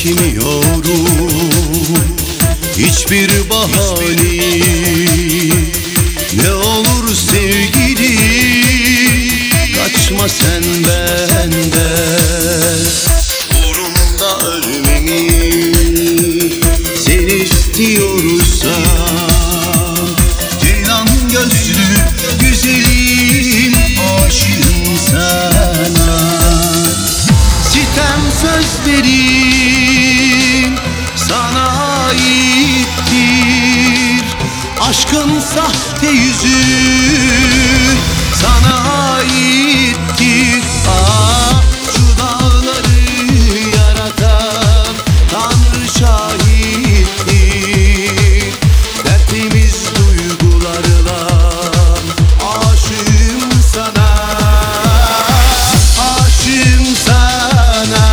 etmiyorum hiçbir bahane. Ne olur sevgilim, kaçma sen benden. Uğrunda ölmemi sen istiyorsan, ceylan gözlü güzelim, aşığım sana. Sitem sözlerim sana aittir, aşkın sahte yüzü sana aittir. Şu dağları yaratan Tanrı şahittir, tertemiz duygularla aşığım sana. Aşığım sana,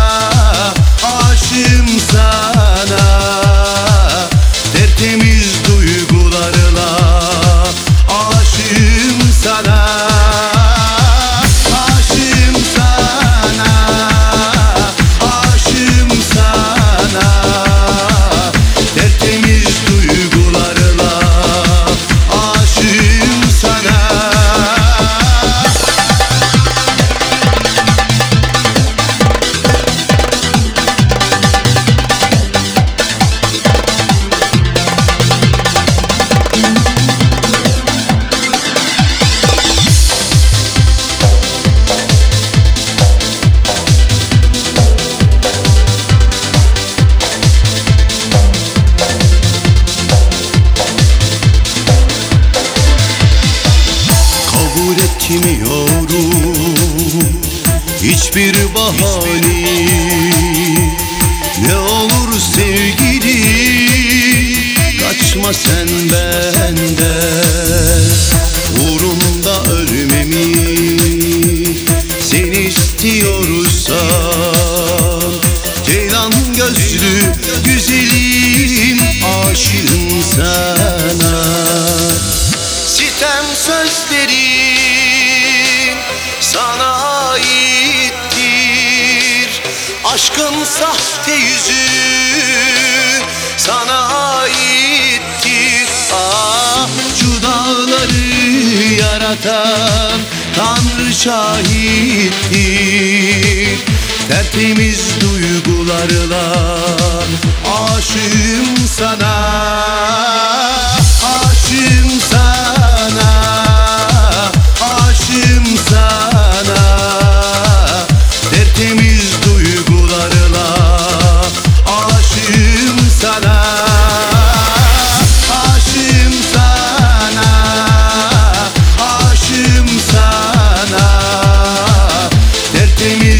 aşığım sana, tertemiz duygularla aşığım sana. Aşığım sana, aşığım sana, tertemiz duygularla aşığım sana. Kabul etmiyorum hiçbir bahane. Ne olur sevgilim, kaçma sen benden. Uğrunda ölmemi sen istiyorsan, ceylan gözlü güzelim, aşığım sana. Sitem sözlerin sana aittir, aşkın sahte yüzü sana aittir. Şu dağları yaratan Tanrı şahittir, tertemiz duygularla aşığım sana. Aşığım sana, aşığım sana, tertemiz duygularla aşığım sana. Aşığım sana, aşığım sana, tertemiz